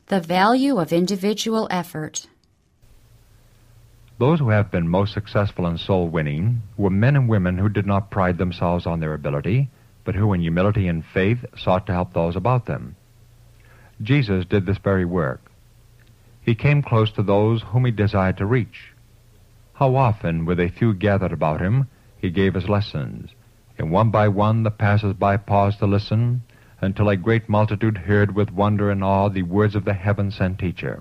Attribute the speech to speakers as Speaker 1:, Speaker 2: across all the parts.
Speaker 1: The value of individual effort.
Speaker 2: Those who have been most successful in soul winning were men and women who did not pride themselves on their ability, but who in humility and faith sought to help those about them. Jesus did this very work. He came close to those whom he desired to reach. How often, with a few gathered about him, he gave his lessons, and one by one the passers-by paused to listen, until a great multitude heard with wonder and awe the words of the heaven-sent teacher.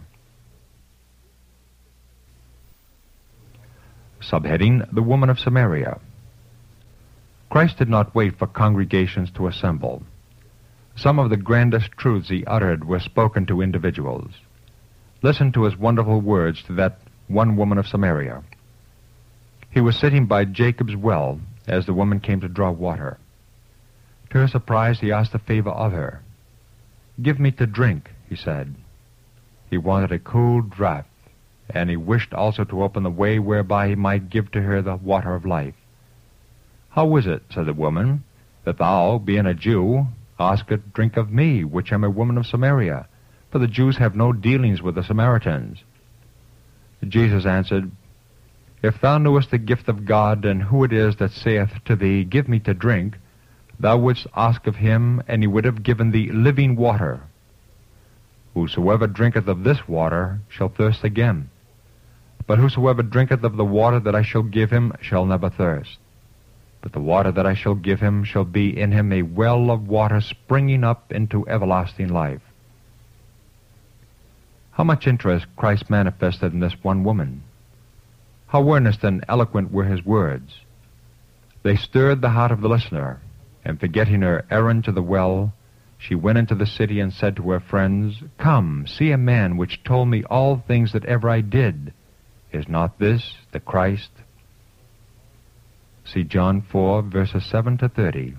Speaker 2: Subheading, The Woman of Samaria. Christ did not wait for congregations to assemble. Some of the grandest truths he uttered were spoken to individuals. Listen to his wonderful words to that one woman of Samaria. He was sitting by Jacob's well as the woman came to draw water. To her surprise, he asked a favor of her. "Give me to drink," he said. He wanted a cool draught, and he wished also to open the way whereby he might give to her the water of life. "How is it," said the woman, "that thou, being a Jew, askest drink of me, which am a woman of Samaria? For the Jews have no dealings with the Samaritans." Jesus answered, "If thou knewest the gift of God, and who it is that saith to thee, Give me to drink, thou wouldst ask of him, and he would have given thee living water. Whosoever drinketh of this water shall thirst again. But whosoever drinketh of the water that I shall give him shall never thirst. But the water that I shall give him shall be in him a well of water springing up into everlasting life." How much interest Christ manifested in this one woman! How earnest and eloquent were his words! They stirred the heart of the listener, and forgetting her errand to the well, she went into the city and said to her friends, "Come, see a man which told me all things that ever I did. Is not this the Christ?" See John 4, verses 7 to 30.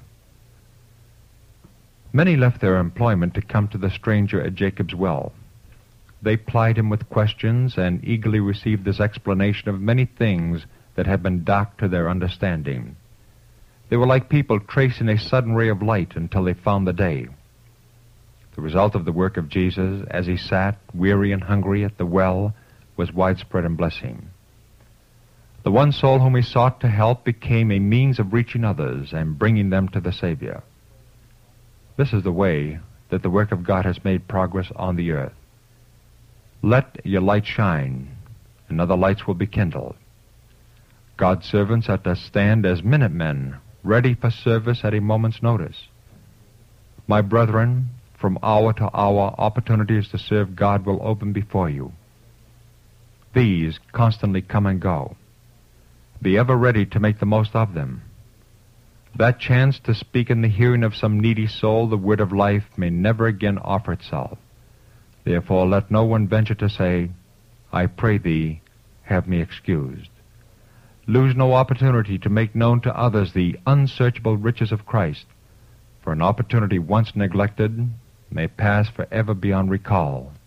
Speaker 2: Many left their employment to come to the stranger at Jacob's well. They plied him with questions and eagerly received his explanation of many things that had been dark to their understanding. They were like people tracing a sudden ray of light until they found the day. The result of the work of Jesus, as he sat, weary and hungry, at the well, was widespread in blessing. The one soul whom he sought to help became a means of reaching others and bringing them to the Savior. This is the way that the work of God has made progress on the earth. Let your light shine, and other lights will be kindled. God's servants are to stand as minutemen, ready for service at a moment's notice. My brethren, from hour to hour, opportunities to serve God will open before you. These constantly come and go. Be ever ready to make the most of them. That chance to speak in the hearing of some needy soul the word of life may never again offer itself. Therefore let no one venture to say, "I pray thee, have me excused." Lose no opportunity to make known to others the unsearchable riches of Christ, for an opportunity once neglected may pass forever beyond recall.